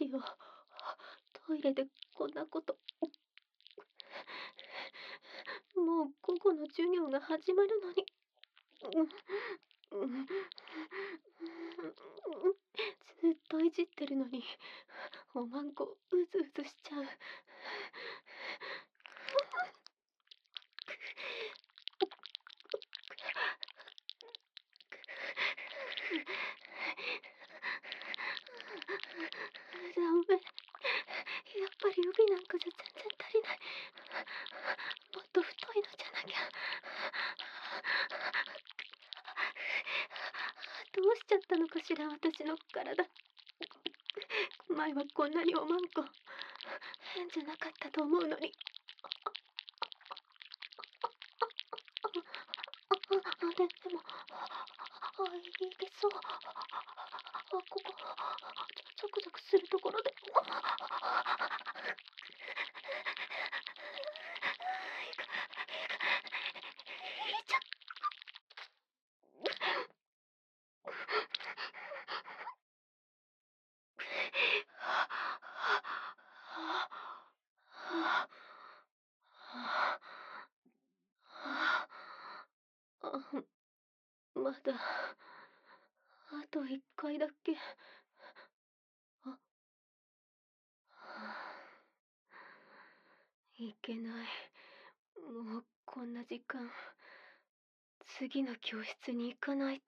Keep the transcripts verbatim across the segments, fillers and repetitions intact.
しよう。トイレでこんなこと。もう午後の授業が始まるのに。うんうん、ずっといじってるのに、おまんこうずうずしちゃう。ダメ。やっぱり指なんかじゃ全然足りない。もっと太いのじゃなきゃ。どうしちゃったのかしら、私の体。前はこんなにおまんこ変じゃなかったと思うのに。あ、ででも、あ、いけそう。あ、ここ、ゾクゾクするところで。まだあと一回だけ。あ、いけない。もうこんな時間。次の教室に行かないと。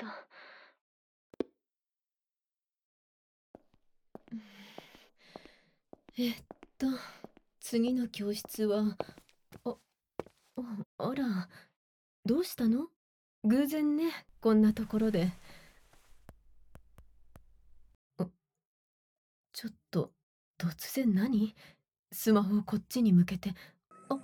えっと次の教室は、あ、あら、どうしたの？偶然ね、こんなところで。あ、ちょっと突然何？スマホをこっちに向けて。あ、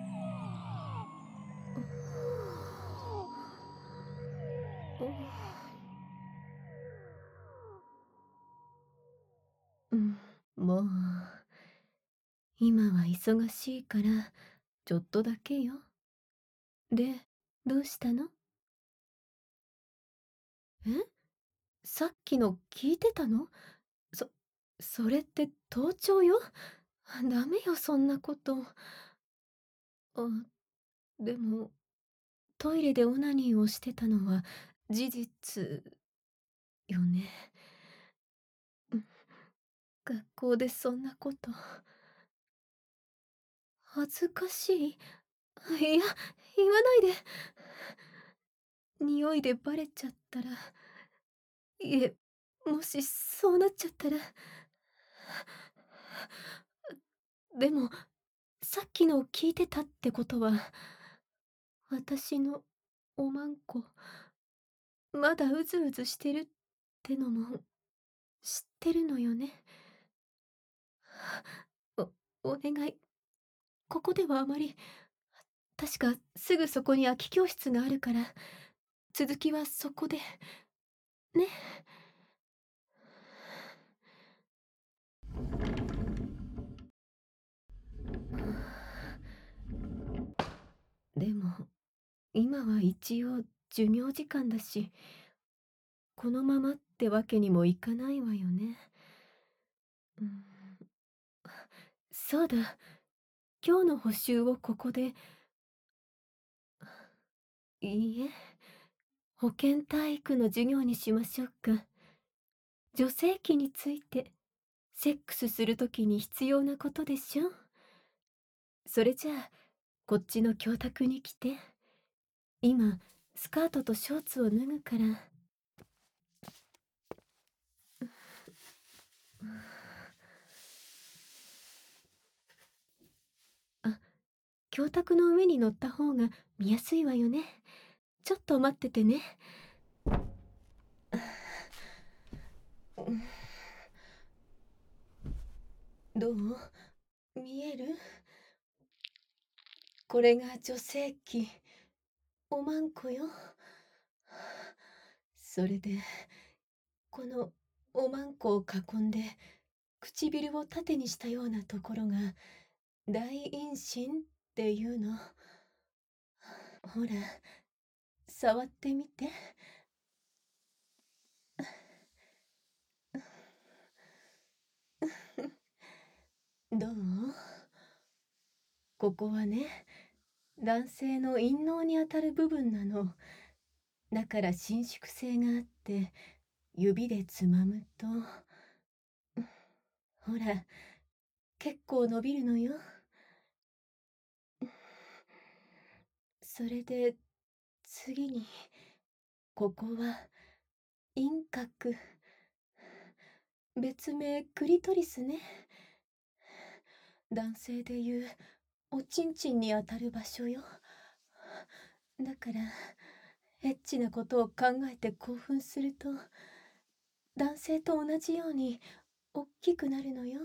うん、もう今は忙しいからちょっとだけよ。で、どうしたの？え？さっきの聞いてたの？そ、それって盗聴よ。ダメよ、そんなこと。あ、でも、トイレでオナニーをしてたのは事実よね。うん、学校でそんなこと。恥ずかしい？いや、言わないで。匂いでバレちゃったら、いえ、もしそうなっちゃったら。でも、さっきの聞いてたってことは、私のおまんこ、まだうずうずしてるってのも知ってるのよね。お、お願い。ここではあまり。確かすぐそこに空き教室があるから、続きはそこで。ね。でも、今は一応授業時間だし、このままってわけにもいかないわよね。うん、そうだ。今日の補習をここで。いいえ、保健体育の授業にしましょうか。女性器について、セックスするときに必要なことでしょ。それじゃあ、こっちの教卓に来て。今、スカートとショーツを脱ぐから。あ、教卓の上に乗った方が見やすいわよね。ちょっと待っててね。どう？見える？これが女性器、おまんこよ。それで、このおまんこを囲んで唇を縦にしたようなところが大陰唇っていうの。ほら、触ってみて。 どう？ここはね、男性の陰嚢にあたる部分なの。だから伸縮性があって、指でつまむと、ほら、結構伸びるのよ。それで、次に、ここは、陰核。別名クリトリスね。男性で言う、おちんちんにあたる場所よ。だから、エッチなことを考えて興奮すると、男性と同じように、おっきくなるのよ。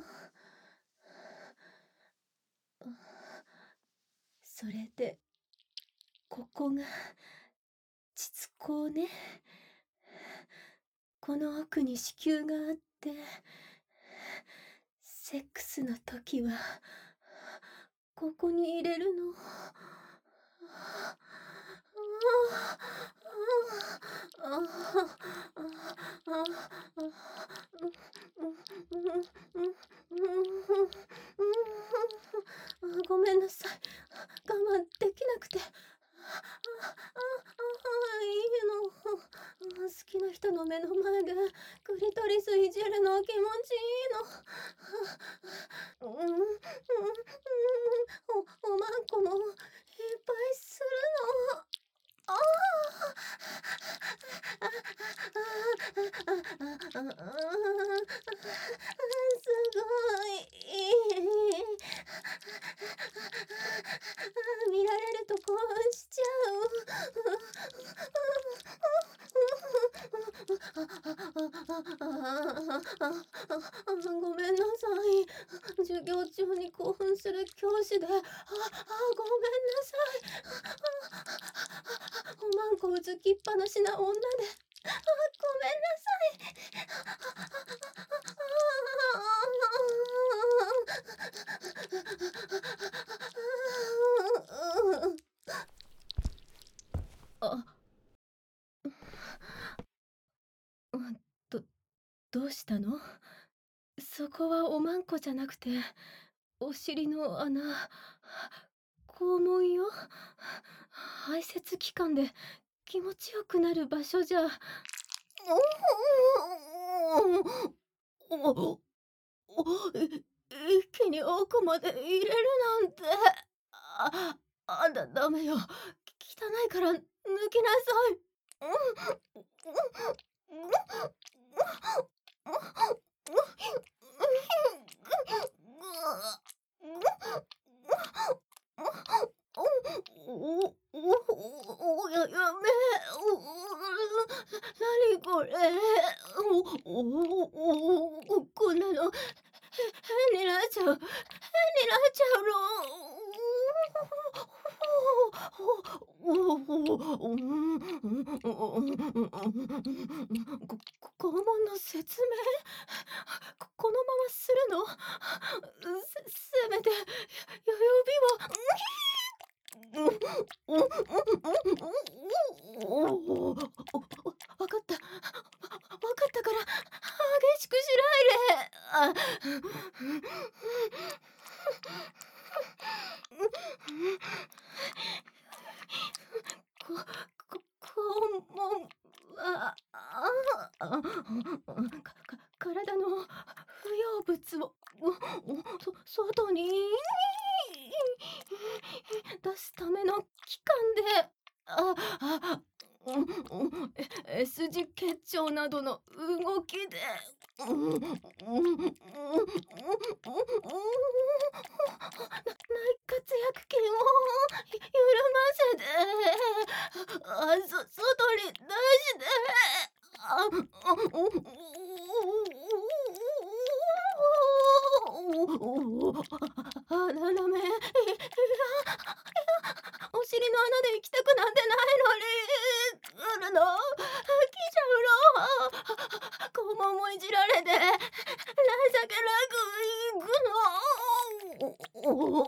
それで、ここが、膣口ね。この奥に子宮があって、セックスの時は、ここに入れるの。ごめんなさい。我慢できなくて。ああ、あ、いいの。好きな人の目の前でクリトリスいじるの気持ちいいの。うん、うん、うん、お、おまんこもいっぱいするの。ああ、すごい。見られると興奮しちゃう。ごめんなさい。授業中に興奮する教師で。あ、あ、ごめんなさい。おまんこうずきっぱなしな女で。あ、ごめんなさい。あ、ど、どうしたの？そこはおまんこじゃなくて、お尻の穴、肛門よ。排泄器官で気持ちよくなる場所じゃ。おお、い一気に奥まで入れるなんて。あ、あ、だ、ダメよ。汚いから抜きなさい。おおおおややめ。なにこれ。おおおこんなの、へ変になっちゃう変になっちゃうの。こ肛門の説明？ここのままするの？せせめて、よ指は。わかった。わかったから、激しくしないで。こ、こ、肛門は、あ、かか体の不要物を、そ外に出すための器官で、あ、あ、うんうん、え S 字結腸などの動きで、うんうんうんうんうんうん内活躍筋をゆ緩ませて、あ、そ外に出して、あ、あららめ、いや、お尻の穴で行きたくなんてないのに、あらの、来ちゃうの。肛門もいじられて、情けなく行くの。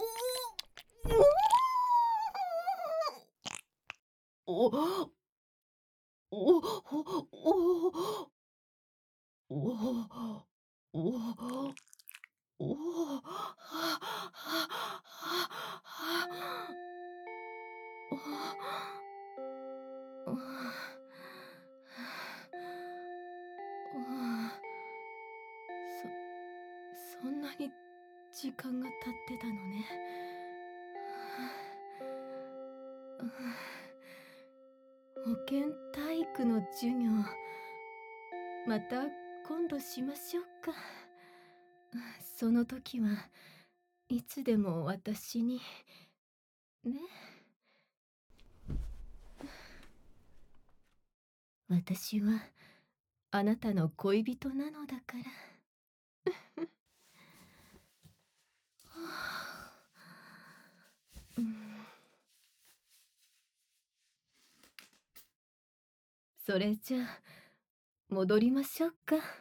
おおおおおおおおお、はあ、はあ、はあ、はあ。おお。うあ。うあ。そそんなに時間が経ってたのね。はあ。うあ。保健体育の授業、また今度しましょうか。その時はいつでも私に、ね。私はあなたの恋人なのだから。はあ。うん。それじゃあ、戻りましょうか。